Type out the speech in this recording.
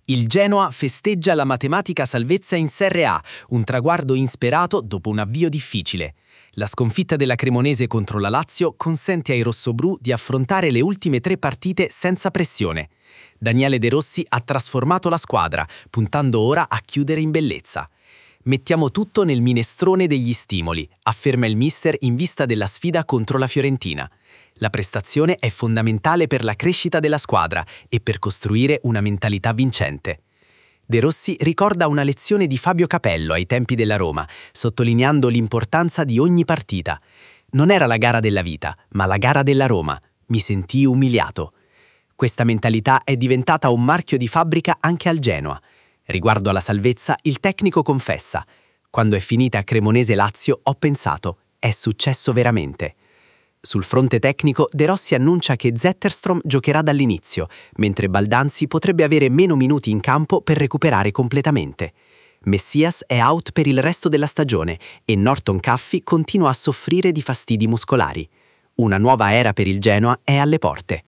Il Genoa festeggia la matematica salvezza in Serie A, un traguardo insperato dopo un avvio difficile. La sconfitta della Cremonese contro la Lazio consente ai rossoblù di affrontare le ultime 3 partite senza pressione. Daniele De Rossi ha trasformato la squadra, puntando ora a chiudere in bellezza. Mettiamo tutto nel minestrone degli stimoli, afferma il mister in vista della sfida contro la Fiorentina. La prestazione è fondamentale per la crescita della squadra e per costruire una mentalità vincente. De Rossi ricorda una lezione di Fabio Capello ai tempi della Roma, sottolineando l'importanza di ogni partita. Non era la gara della vita, ma la gara della Roma. Mi sentii umiliato. Questa mentalità è diventata un marchio di fabbrica anche al Genoa. Riguardo alla salvezza, il tecnico confessa: quando è finita Cremonese-Lazio ho pensato, è successo veramente. Sul fronte tecnico, De Rossi annuncia che Zetterstrom giocherà dall'inizio, mentre Baldanzi potrebbe avere meno minuti in campo per recuperare completamente. Messias è out per il resto della stagione e Norton Caffey continua a soffrire di fastidi muscolari. Una nuova era per il Genoa è alle porte.